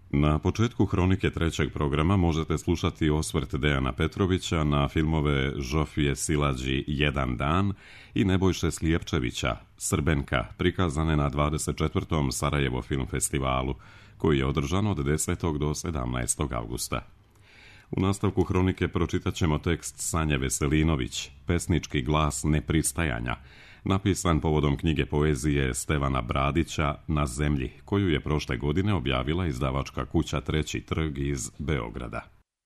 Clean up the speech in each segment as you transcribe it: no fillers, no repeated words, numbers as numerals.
Na početku hronike trećeg programa možete slušati osvrt Dejana Petrovića na filmove Žofije Silađi Jedan dan i Nebojše Slijepčevića Srbenka, prikazane na 24. Sarajevo film festivalu, koji je održan od 10. do 17. augusta. U nastavku hronike pročitat ćemo tekst Sanje Veselinović, pesnički glas nepristajanja, napisan povodom knjige poezije Stevana Bradića Na zemlji, koju je prošle godine objavila izdavačka kuća Treći trg iz Beograda.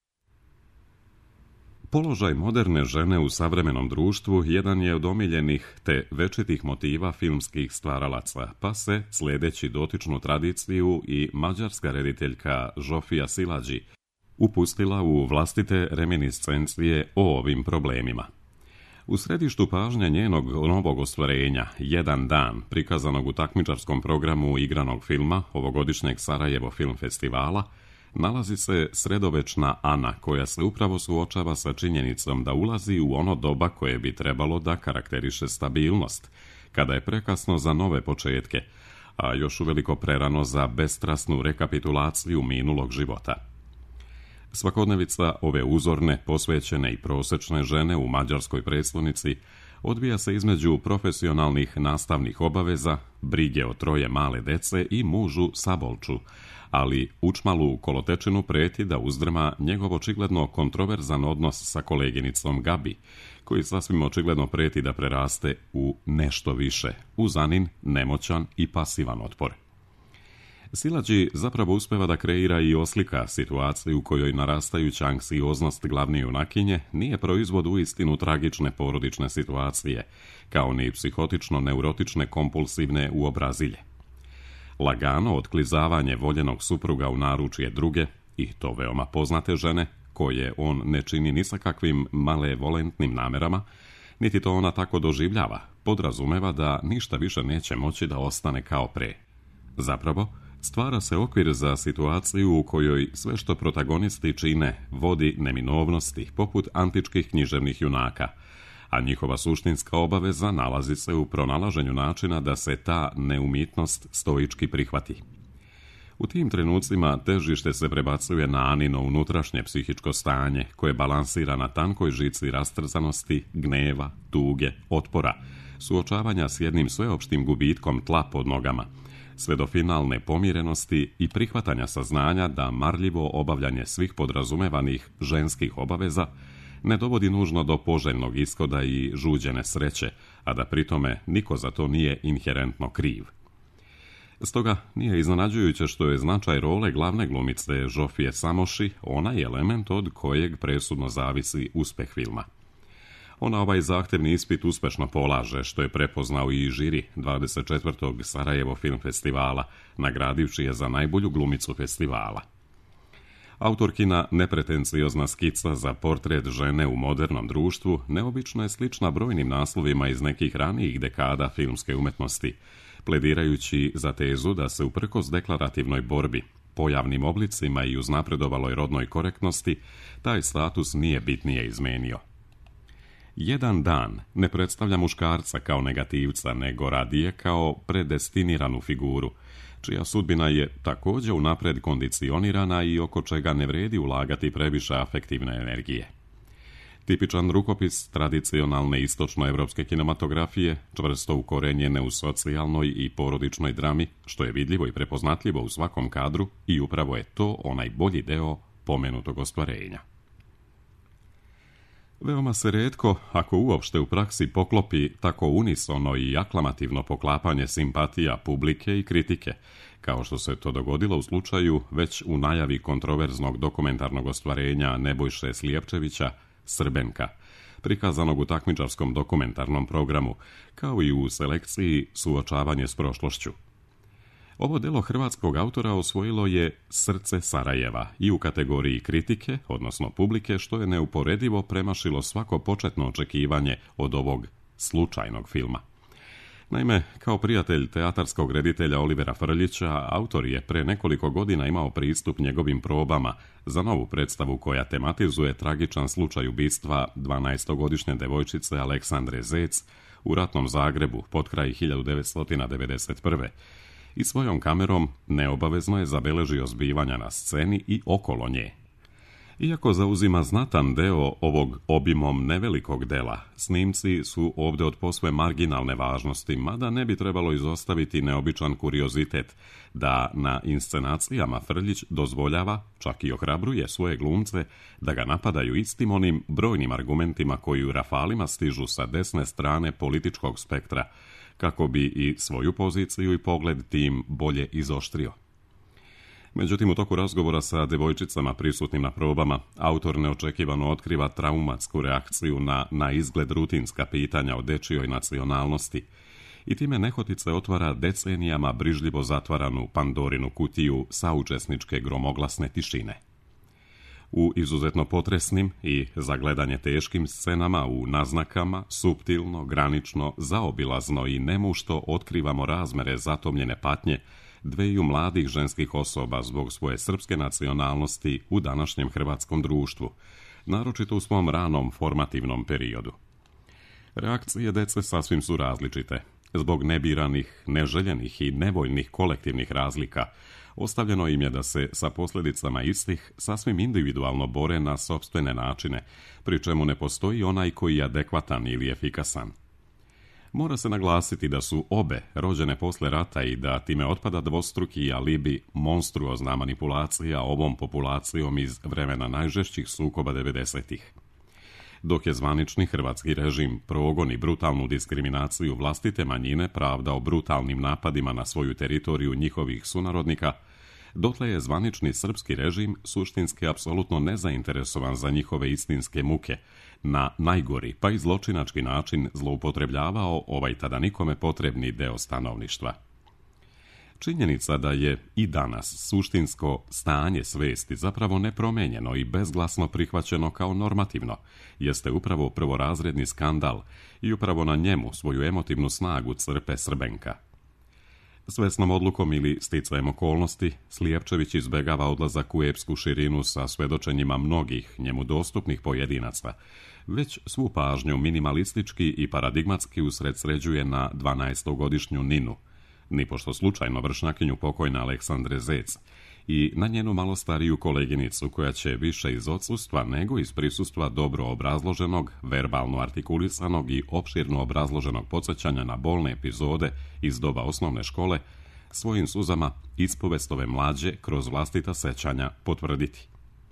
Položaj moderne žene u savremenom društvu jedan je od omiljenih te večitih motiva filmskih stvaralaca, pa se, sljedeći dotičnu tradiciju, i mađarska rediteljka Žofija Silađi upustila u vlastite reminiscencije o ovim problemima. U središtu pažnje njenog novog ostvarenja, Jedan dan, prikazanog u takmičarskom programu igranog filma ovogodišnjeg Sarajevo film festivala, nalazi se sredovečna Ana, koja se upravo suočava sa činjenicom da ulazi u ono doba koje bi trebalo da karakteriše stabilnost, kada je prekasno za nove početke, a još uveliko prerano za bestrasnu rekapitulaciju minulog života. Svakodnevica ove uzorne, posvećene i prosečne žene u mađarskoj prestonici odvija se između profesionalnih nastavnih obaveza, brige o troje male dece i mužu Sabolču, ali učmalu kolotečinu preti da uzdrma njegov očigledno kontroverzan odnos sa koleginicom Gabi, koji sasvim očigledno preti da preraste u nešto više, uzanin, nemoćan i pasivan otpor. Silađi zapravo uspeva da kreira i oslika situaciju u kojoj narastajuća anksioznost glavne junakinje nije proizvod uistinu tragične porodične situacije, kao ni psihotično-neurotične kompulsivne uobrazilje. Lagano otklizavanje voljenog supruga u naručje druge, i to veoma poznate žene, koje on ne čini ni sa kakvim malevolentnim namerama, niti to ona tako doživljava, podrazumeva da ništa više neće moći da ostane kao pre. Zapravo, stvara se okvir za situaciju u kojoj sve što protagonisti čine vodi neminovnosti, poput antičkih književnih junaka, a njihova suštinska obaveza nalazi se u pronalaženju načina da se ta neumitnost stoički prihvati. U tim trenucima težište se prebacuje na Anino unutrašnje psihičko stanje, koje balansira na tankoj žici rastrzanosti, gneva, tuge, otpora, suočavanja s jednim sveopštim gubitkom tla pod nogama, sve do finalne pomirenosti i prihvatanja saznanja da marljivo obavljanje svih podrazumevanih ženskih obaveza ne dovodi nužno do poželjnog ishoda i žuđene sreće, a da pritome niko za to nije inherentno kriv. Stoga nije iznenađujuće što je značaj role glavne glumice Žofije Samoši onaj element od kojeg presudno zavisi uspeh filma. Ona ovaj zahtevni ispit uspešno polaže, što je prepoznao i žiri 24. Sarajevo film festivala, nagradivši je za najbolju glumicu festivala. Autorkina nepretenciozna skica za portret žene u modernom društvu neobično je slična brojnim naslovima iz nekih ranijih dekada filmske umetnosti, pledirajući za tezu da se uprkos deklarativnoj borbi, pojavnim oblicima i uznapredovaloj rodnoj korektnosti, taj status nije bitnije izmenio. Jedan dan ne predstavlja muškarca kao negativca, nego radije kao predestiniranu figuru, čija sudbina je također unapred kondicionirana i oko čega ne vredi ulagati previše afektivne energije. Tipičan rukopis tradicionalne istočnoevropske kinematografije, čvrsto ukorenjene u socijalnoj i porodičnoj drami, što je vidljivo i prepoznatljivo u svakom kadru, i upravo je to onaj bolji deo pomenutog ostvarenja. Veoma se retko, ako uopšte u praksi poklopi tako unisono i aklamativno poklapanje simpatija publike i kritike, kao što se to dogodilo u slučaju već u najavi kontroverznog dokumentarnog ostvarenja Nebojše Slijepčevića Srbenka, prikazanog u takmičarskom dokumentarnom programu, kao i u selekciji Suočavanje s prošlošću. Ovo delo hrvatskog autora osvojilo je Srce Sarajeva i u kategoriji kritike, odnosno publike, što je neuporedivo premašilo svako početno očekivanje od ovog slučajnog filma. Naime, kao prijatelj teatarskog reditelja Olivera Frljića, autor je pre nekoliko godina imao pristup njegovim probama za novu predstavu koja tematizuje tragičan slučaj ubistva 12-godišnje devojčice Aleksandre Zec u ratnom Zagrebu potkraj 1991. i svojom kamerom neobavezno je zabeležio zbivanja na sceni i okolo nje. Iako zauzima znatan deo ovog obimom nevelikog dela, snimci su ovdje od posve marginalne važnosti, mada ne bi trebalo izostaviti neobičan kuriozitet da na inscenacijama Frljić dozvoljava, čak i ohrabruje svoje glumce, da ga napadaju istim onim brojnim argumentima koji u rafalima stižu sa desne strane političkog spektra, kako bi i svoju poziciju i pogled tim bolje izoštrio. Međutim, u toku razgovora sa devojčicama prisutnim na probama, autor neočekivano otkriva traumatsku reakciju na izgled rutinska pitanja o dečijoj nacionalnosti i time nehotice otvara decenijama brižljivo zatvaranu Pandorinu kutiju saučesničke gromoglasne tišine. U izuzetno potresnim i za gledanje teškim scenama u naznakama, suptilno, granično, zaobilazno i nemušto otkrivamo razmere zatomljene patnje dveju mladih ženskih osoba zbog svoje srpske nacionalnosti u današnjem hrvatskom društvu, naročito u svom ranom formativnom periodu. Reakcije dece sasvim su različite. Zbog nebiranih, neželjenih i nevoljnih kolektivnih razlika, ostavljeno im je da se sa posljedicama istih sasvim individualno bore na sopstvene načine, pri čemu ne postoji onaj koji je adekvatan ili efikasan. Mora se naglasiti da su obe rođene posle rata i da time otpada dvostruki alibi monstruozna manipulacija ovom populacijom iz vremena najžešćih sukoba 90-ih. Dok je zvanični hrvatski režim progon i brutalnu diskriminaciju vlastite manjine pravdao brutalnim napadima na svoju teritoriju njihovih sunarodnika, dotle je zvanični srpski režim suštinski apsolutno nezainteresovan za njihove istinske muke, na najgori pa i zločinački način zloupotrebljavao ovaj tada nikome potrebni deo stanovništva. Činjenica da je i danas suštinsko stanje svesti zapravo nepromenjeno i bezglasno prihvaćeno kao normativno, jeste upravo prvorazredni skandal i upravo na njemu svoju emotivnu snagu crpe Srbenka. Svesnom odlukom ili sticajem okolnosti, Slijepčević izbegava odlazak u epsku širinu sa svedočenjima mnogih njemu dostupnih pojedinaca, već svu pažnju minimalistički i paradigmatski usredsređuje na 12-godišnju Ninu, nipošto slučajno vršnjakinju pokojne Aleksandre Zec, i na njenu malo stariju koleginicu koja će više iz odsustva nego iz prisustva dobro obrazloženog, verbalno artikulisanog i opširno obrazloženog podsjećanja na bolne epizode iz doba osnovne škole svojim suzama ispovest ove mlađe kroz vlastita sećanja potvrditi.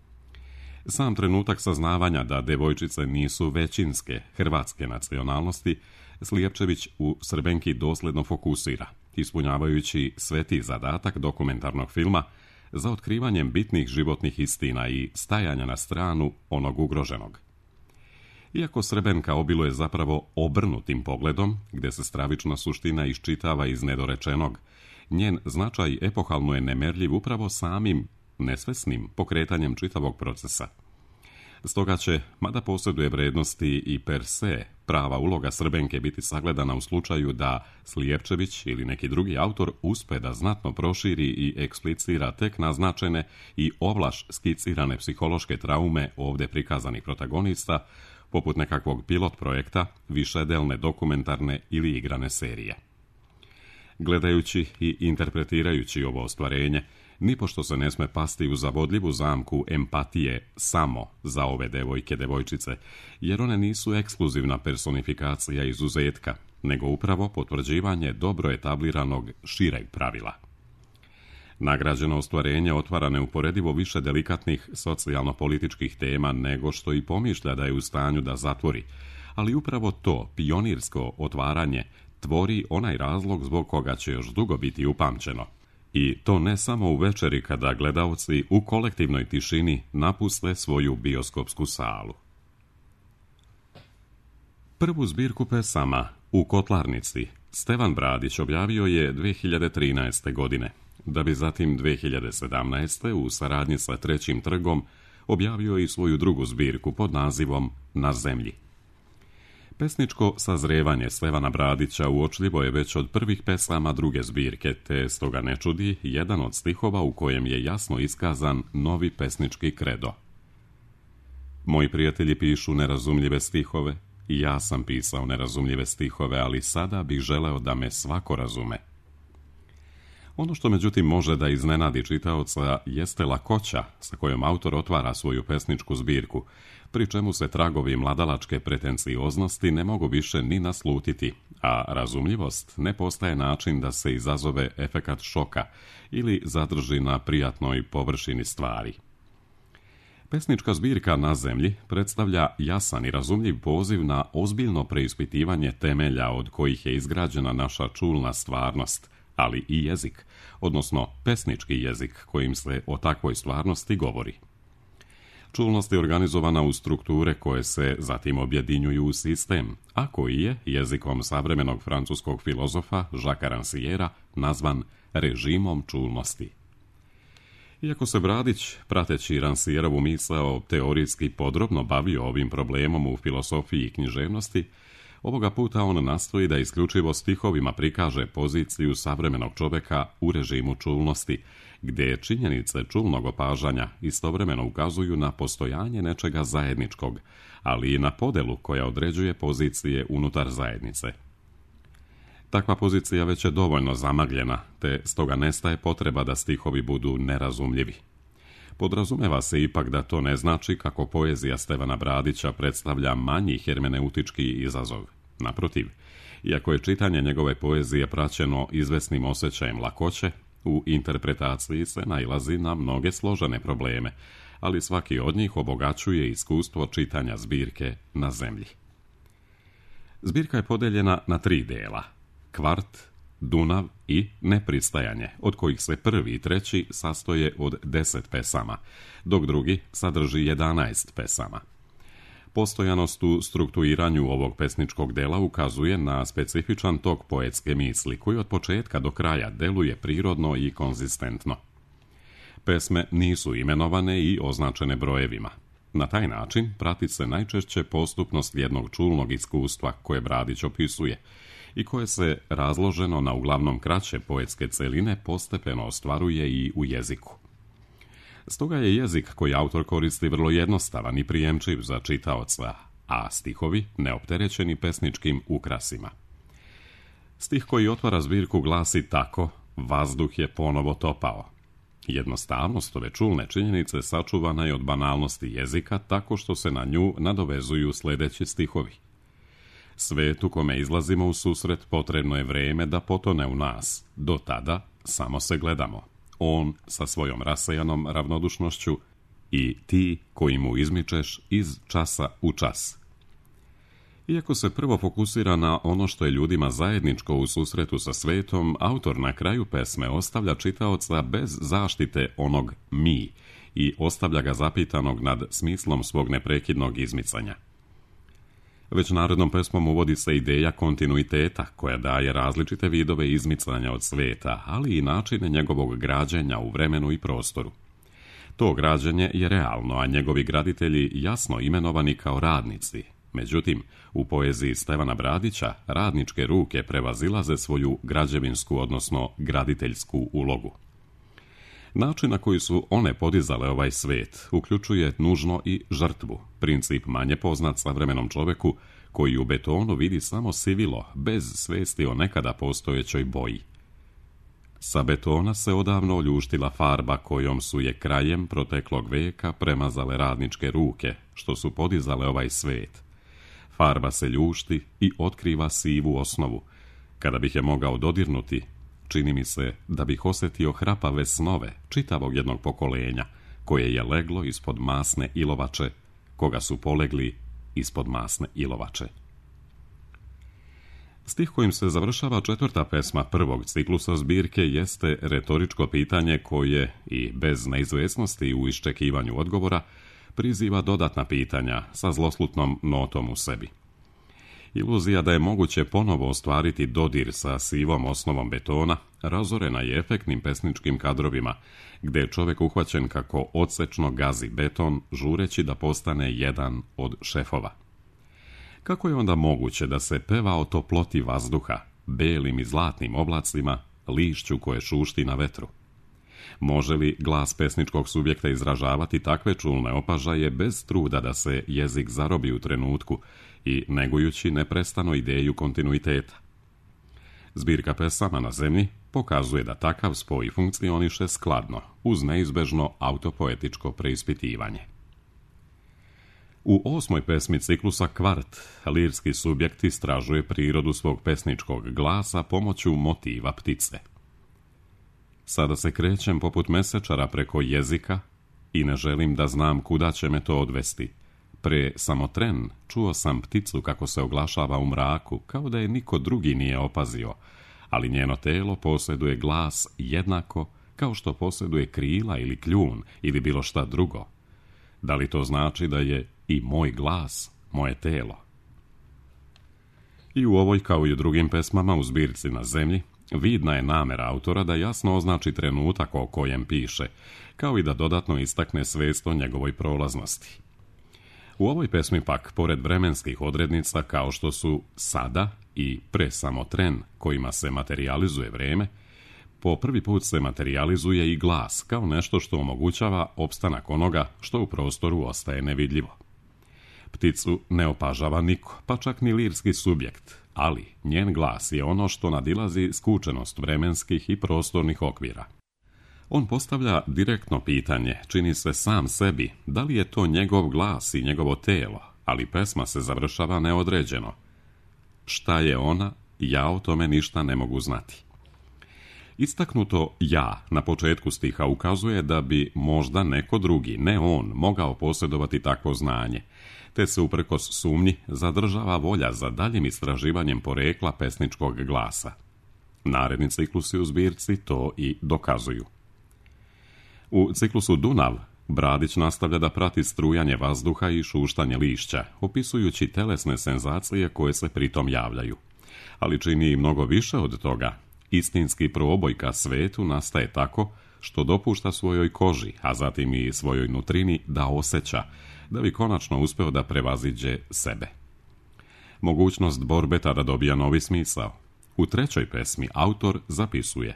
Sam trenutak saznavanja da devojčice nisu većinske hrvatske nacionalnosti Slijepčević u Srbenki dosljedno fokusira, ispunjavajući sveti zadatak dokumentarnog filma za otkrivanjem bitnih životnih istina i stajanja na stranu onog ugroženog. Iako Srbenka obiluje zapravo obrnutim pogledom, gdje se stravična suština iščitava iz nedorečenog, njen značaj epohalno je nemerljiv upravo samim nesvesnim pokretanjem čitavog procesa. Stoga će, mada posjeduje vrednosti i per se, prava uloga Srbenke biti sagledana u slučaju da Slijepčević ili neki drugi autor uspe da znatno proširi i eksplicira tek naznačene i ovlaš skicirane psihološke traume ovdje prikazanih protagonista, poput nekakvog pilot projekta, višedelne dokumentarne ili igrane serije. Gledajući i interpretirajući ovo ostvarenje, nipošto se ne sme pasti u zavodljivu zamku empatije samo za ove devojčice, jer one nisu ekskluzivna personifikacija izuzetka, nego upravo potvrđivanje dobro etabliranog šireg pravila. Nagrađeno ostvarenje otvara neuporedivo više delikatnih socijalno-političkih tema nego što i pomišlja da je u stanju da zatvori, ali upravo to pionirsko otvaranje tvori onaj razlog zbog koga će još dugo biti upamćeno. I to ne samo u večeri kada gledaoci u kolektivnoj tišini napuste svoju bioskopsku salu. Prvu zbirku pesama U kotlarnici Stevan Bradić objavio je 2013. godine, da bi zatim 2017. u saradnji sa Trećim trgom objavio i svoju drugu zbirku pod nazivom Na zemlji. Pesničko sazrevanje Stevana Bradića uočljivo je već od prvih pesama druge zbirke, te stoga ne čudi jedan od stihova u kojem je jasno iskazan novi pesnički kredo. Moji prijatelji pišu nerazumljive stihove, i ja sam pisao nerazumljive stihove, ali sada bih želeo da me svako razume. Ono što međutim može da iznenadi čitaoca jeste lakoća sa kojom autor otvara svoju pesničku zbirku, pri čemu se tragovi mladalačke pretencioznosti ne mogu više ni naslutiti, a razumljivost ne postaje način da se izazove efekat šoka ili zadrži na prijatnoj površini stvari. Pesnička zbirka Na zemlji predstavlja jasan i razumljiv poziv na ozbiljno preispitivanje temelja od kojih je izgrađena naša čulna stvarnost, ali i jezik, odnosno pesnički jezik kojim se o takvoj stvarnosti govori. Čulnost je organizovana u strukture koje se zatim objedinjuju u sistem, a koji je jezikom savremenog francuskog filozofa Jacquesa Rancièra nazvan režimom čulnosti. Iako se Bradić, prateći Rancièrovu misao, teorijski podrobno bavio ovim problemom u filosofiji i književnosti, ovoga puta on nastoji da isključivo stihovima prikaže poziciju savremenog čoveka u režimu čulnosti, gdje činjenice čulnog opažanja istovremeno ukazuju na postojanje nečega zajedničkog, ali i na podelu koja određuje pozicije unutar zajednice. Takva pozicija već je dovoljno zamagljena, te stoga nestaje potreba da stihovi budu nerazumljivi. Podrazumeva se ipak da to ne znači kako poezija Stevana Bradića predstavlja manji hermeneutički izazov. Naprotiv, iako je čitanje njegove poezije praćeno izvesnim osjećajem lakoće, u interpretaciji se nailazi na mnoge složene probleme, ali svaki od njih obogaćuje iskustvo čitanja zbirke Na zemlji. Zbirka je podeljena na 3 dela: Kvart, Dunav i Nepristajanje, od kojih se prvi i treći sastoje od 10 pesama, dok drugi sadrži 11 pesama. Postojanost u strukturiranju ovog pesničkog dela ukazuje na specifičan tok poetske misli, koji od početka do kraja deluje prirodno i konzistentno. Pesme nisu imenovane i označene brojevima. Na taj način prati se najčešće postupnost jednog čulnog iskustva koje Bradić opisuje i koje se razloženo na uglavnom kraće poetske celine postepeno ostvaruje i u jeziku. Stoga je jezik koji autor koristi vrlo jednostavan i prijemčiv za čitaoca, a stihovi neopterećeni pesničkim ukrasima. Stih koji otvara zbirku glasi tako: vazduh je ponovo topao. Jednostavnost ove čulne činjenice sačuvana je od banalnosti jezika tako što se na nju nadovezuju sljedeći stihovi. Svetu kome izlazimo u susret potrebno je vrijeme da potone u nas. Do tada samo se gledamo. On sa svojom rasejanom ravnodušnošću i ti koji mu izmičeš iz časa u čas. Iako se prvo fokusira na ono što je ljudima zajedničko u susretu sa svetom, autor na kraju pesme ostavlja čitaoca bez zaštite onog mi i ostavlja ga zapitanog nad smislom svog neprekidnog izmicanja. Već narednom pesmom uvodi se ideja kontinuiteta koja daje različite vidove izmicanja od sveta, ali i načine njegovog građenja u vremenu i prostoru. To građenje je realno, a njegovi graditelji jasno imenovani kao radnici. Međutim, u poeziji Stevana Bradića radničke ruke prevazilaze svoju građevinsku, odnosno graditeljsku ulogu. Način na koji su one podizale ovaj svet uključuje nužno i žrtvu, princip manje poznat savremenom čoveku koji u betonu vidi samo sivilo, bez svesti o nekada postojećoj boji. Sa betona se odavno oljuštila farba kojom su je krajem proteklog veka premazale radničke ruke, što su podizale ovaj svet. Farba se ljušti i otkriva sivu osnovu. Kada bih je mogao dodirnuti, čini mi se da bih osjetio hrapave snove čitavog jednog pokolenja, koje je leglo ispod masne ilovače, koga su polegli ispod masne ilovače. Stih kojim se završava 4. pesma prvog ciklusa zbirke jeste retoričko pitanje koje, i bez neizvjesnosti u iščekivanju odgovora, priziva dodatna pitanja sa zloslutnom notom u sebi. Iluzija da je moguće ponovo ostvariti dodir sa sivom osnovom betona razorena je efektnim pesničkim kadrovima, gdje je čovjek uhvaćen kako odsečno gazi beton, žureći da postane jedan od šefova. Kako je onda moguće da se peva o toploti vazduha, belim i zlatnim oblacima, lišću koje šušti na vetru? Može li glas pesničkog subjekta izražavati takve čulne opažaje bez truda da se jezik zarobi u trenutku i negujući neprestano ideju kontinuiteta? Zbirka pesama Na zemlji pokazuje da takav spoj funkcioniše skladno, uz neizbežno autopoetičko preispitivanje. U 8. pesmi ciklusa Kvart, lirski subjekt istražuje prirodu svog pesničkog glasa pomoću motiva ptice. Sada se krećem poput mesečara preko jezika i ne želim da znam kuda će me to odvesti. Pre samo tren čuo sam pticu kako se oglašava u mraku, kao da je niko drugi nije opazio, ali njeno telo posjeduje glas jednako kao što posjeduje krila ili kljun ili bilo šta drugo. Da li to znači da je i moj glas moje telo? I u ovoj, kao i u drugim pesmama u zbirci Na zemlji, vidna je namera autora da jasno označi trenutak o kojem piše, kao i da dodatno istakne svijest o njegovoj prolaznosti. U ovoj pesmi pak, pored vremenskih odrednica kao što su sada i pre samo tren kojima se materijalizuje vrijeme, po prvi put se materijalizuje i glas kao nešto što omogućava opstanak onoga što u prostoru ostaje nevidljivo. Pticu ne opažava niko, pa čak ni lirski subjekt, ali njen glas je ono što nadilazi skučenost vremenskih i prostornih okvira. On postavlja direktno pitanje, čini se sam sebi, da li je to njegov glas i njegovo telo, ali pesma se završava neodređeno. Šta je ona, ja o tome ništa ne mogu znati. Istaknuto ja na početku stiha ukazuje da bi možda neko drugi, ne on, mogao posjedovati takvo znanje, te se uprkos sumnji zadržava volja za daljim istraživanjem porekla pesničkog glasa. Naredni ciklusi u zbirci to i dokazuju. U ciklusu Dunav, Bradić nastavlja da prati strujanje vazduha i šuštanje lišća, opisujući telesne senzacije koje se pritom javljaju. Ali čini i mnogo više od toga. Istinski proboj ka svetu nastaje tako što dopušta svojoj koži, a zatim i svojoj nutrini da osjeća, da bi konačno uspeo da prevaziđe sebe. Mogućnost borbe tada dobija novi smisao. U 3. pesmi autor zapisuje: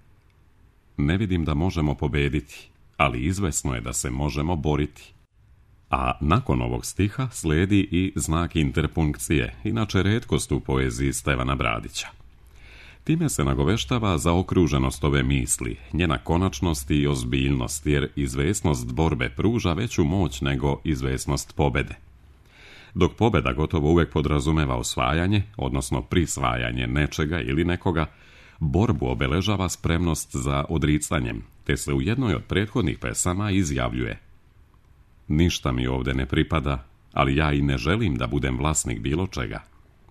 ne vidim da možemo pobediti, ali izvesno je da se možemo boriti. A nakon ovog stiha slijedi i znak interpunkcije, inače retkost u poeziji Stevana Bradića. Time se nagoveštava zaokruženost ove misli, njena konačnost i ozbiljnost, jer izvesnost borbe pruža veću moć nego izvesnost pobede. Dok pobeda gotovo uvijek podrazumeva osvajanje, odnosno prisvajanje nečega ili nekoga, borbu obeležava spremnost za odricanjem, te se u jednoj od prethodnih pesama izjavljuje: ništa mi ovdje ne pripada, ali ja i ne želim da budem vlasnik bilo čega.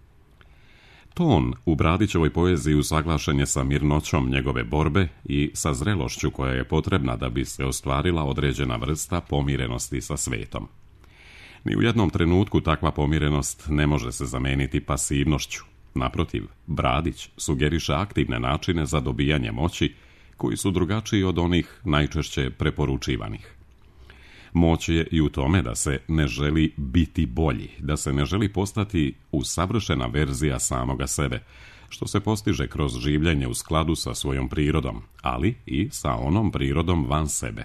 Ton u Bradićevoj poeziji usaglašen je sa mirnoćom njegove borbe i sa zrelošću koja je potrebna da bi se ostvarila određena vrsta pomirenosti sa svetom. Ni u jednom trenutku takva pomirenost ne može se zameniti pasivnošću. Naprotiv, Bradić sugeriše aktivne načine za dobijanje moći koji su drugačiji od onih najčešće preporučivanih. Moć je i u tome da se ne želi biti bolji, da se ne želi postati usavršena verzija samoga sebe, što se postiže kroz življenje u skladu sa svojom prirodom, ali i sa onom prirodom van sebe.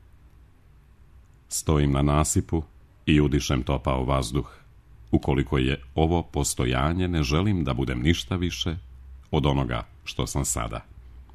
Stojim na nasipu i udišem topao vazduh. Ukoliko je ovo postojanje, ne želim da budem ništa više od onoga što sam sada.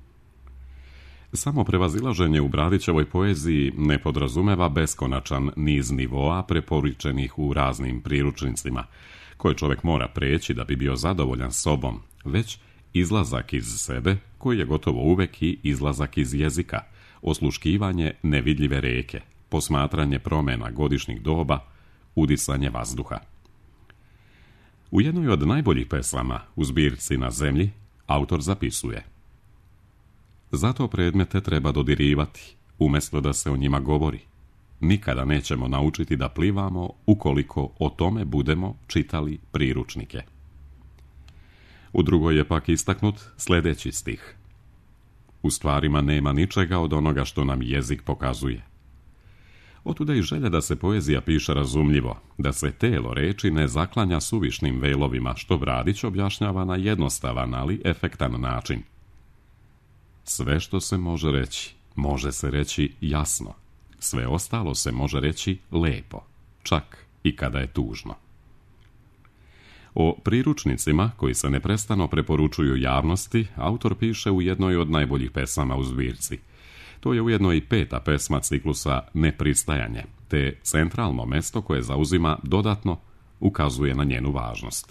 Samo prevazilaženje u Bradićevoj poeziji ne podrazumeva beskonačan niz nivoa preporučenih u raznim priručnicima, koje čovjek mora preći da bi bio zadovoljan sobom, već izlazak iz sebe, koji je gotovo uvek i izlazak iz jezika, osluškivanje nevidljive reke, posmatranje promjena godišnjih doba, udisanje vazduha. U jednoj od najboljih pesama u zbirci Na zemlji autor zapisuje: zato predmete treba dodirivati, umjesto da se o njima govori. Nikada nećemo naučiti da plivamo ukoliko o tome budemo čitali priručnike. U drugoj je pak istaknut sljedeći stih: u stvarima nema ničega od onoga što nam jezik pokazuje. Otuda i želja da se poezija piše razumljivo, da se telo reči ne zaklanja suvišnim velovima, što Bradić objašnjava na jednostavan, ali efektan način. Sve što se može se reći jasno. Sve ostalo se može reći lepo, čak i kada je tužno. O priručnicima koji se neprestano preporučuju javnosti, autor piše u jednoj od najboljih pesama u zbirci. To je ujedno i 5. pesma ciklusa Nepristajanje, te centralno mesto koje zauzima dodatno ukazuje na njenu važnost.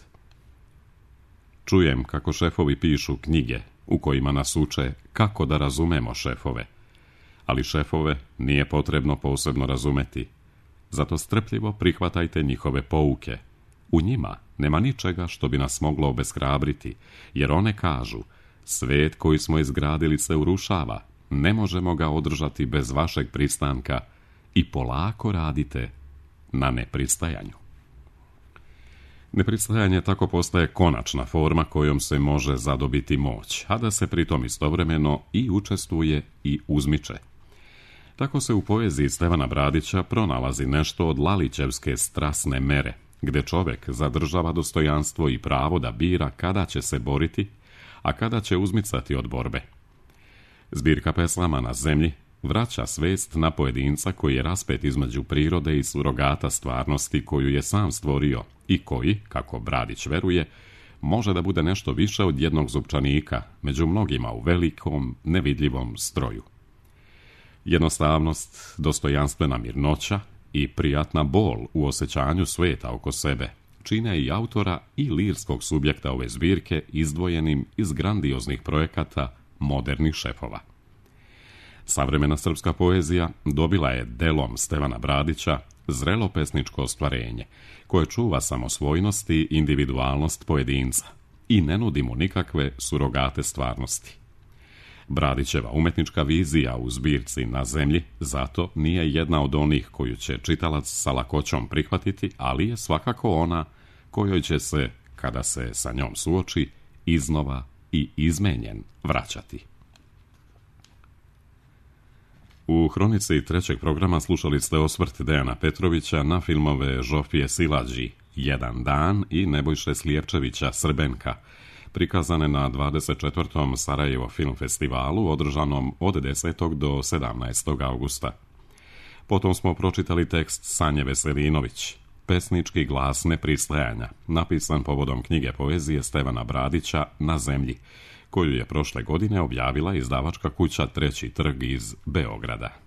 Čujem kako šefovi pišu knjige u kojima nas uče kako da razumemo šefove. Ali šefove nije potrebno posebno razumeti. Zato strpljivo prihvatajte njihove pouke. U njima nema ničega što bi nas moglo obeshrabriti, jer one kažu: svet koji smo izgradili se urušava, ne možemo ga održati bez vašeg pristanka i polako radite na nepristajanju. Nepristajanje tako postaje konačna forma kojom se može zadobiti moć, a da se pritom istovremeno i učestvuje i uzmiče. Tako se u poeziji Stevana Bradića pronalazi nešto od Lalićevske strasne mere, gde čovek zadržava dostojanstvo i pravo da bira kada će se boriti, a kada će uzmicati od borbe. Zbirka pesama Na zemlji vraća svest na pojedinca koji je raspet između prirode i surogata stvarnosti koju je sam stvorio i koji, kako Bradić veruje, može da bude nešto više od jednog zupčanika među mnogima u velikom, nevidljivom stroju. Jednostavnost, dostojanstvena mirnoća i prijatna bol u osjećanju sveta oko sebe čine i autora i lirskog subjekta ove zbirke izdvojenim iz grandioznih projekata modernih šefova. Savremena srpska poezija dobila je delom Stevana Bradića zrelo pesničko ostvarenje, koje čuva samosvojnost i individualnost pojedinca i ne nudi mu nikakve surogate stvarnosti. Bradićeva umetnička vizija u zbirci Na zemlji zato nije jedna od onih koju će čitalac sa lakoćom prihvatiti, ali je svakako ona kojoj će se, kada se sa njom suoči, iznova i izmenjen vraćati. U hronici trećeg programa slušali ste osvrt Dejana Petrovića na filmove Žofije Silađi Jedan dan i Nebojše Slijepčevića Srbenka, prikazane na 24. Sarajevo film festivalu održanom od 10. do 17. augusta. Potom smo pročitali tekst Sanje Veselinović, pesnički glas nepristajanja, napisan povodom knjige poezije Stevana Bradića Na zemlji, koju je prošle godine objavila izdavačka kuća Treći trg iz Beograda.